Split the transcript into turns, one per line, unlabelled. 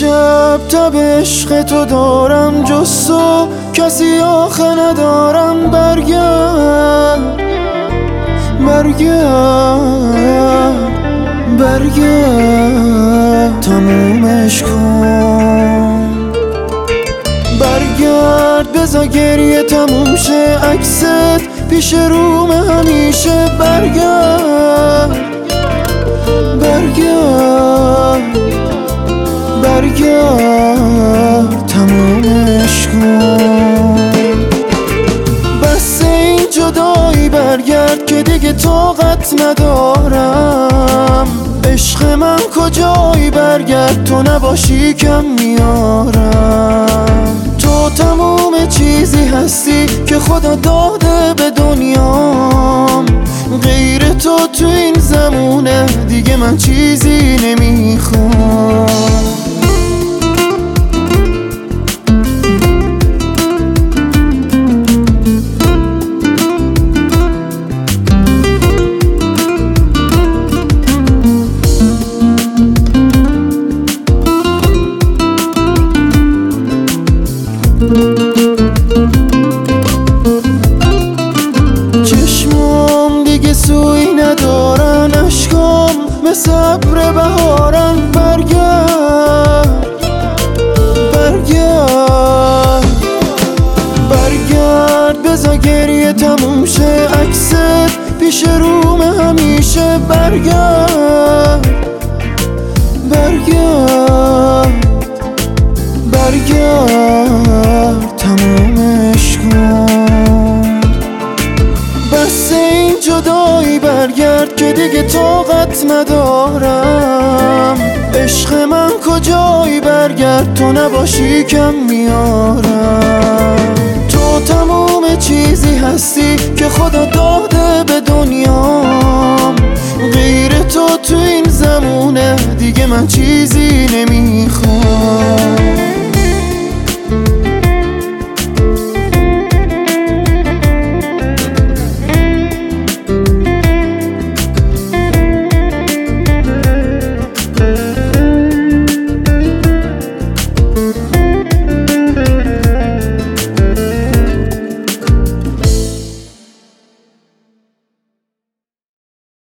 شب تب عشق تو دارم، جز تو کسی آخه ندارم. برگرد برگرد برگرد تمومش کن. برگرد بذار گریه تموم شه، عکست پیش روم همیشه. برگرد برگرد برگرد تمومش کن. بس این جدایی برگرد که دیگه طاقت ندارم. عشق من کجایی برگرد، تو نباشی کم میارم. تو تموم چیزی هستی که خدا داده به دنیام. غیر تو این زمونه دیگه من چیزی نمیخوام. چشمام دیگه سوی ندارن، اشکام به صبر بهارن. برگرد برگرد برگرد بذار گریه تموم شه، عکست پیش روم همیشه. برگرد برگرد برگرد تمومش کن. بس این جدایی برگرد که دیگه طاقت ندارم. عشق من کجایی برگرد، تو نباشی کم میارم. تو تموم چیزی هستی که خدا داده به دنیام. غیر تو این زمونه دیگه من چیزی نمیخوام.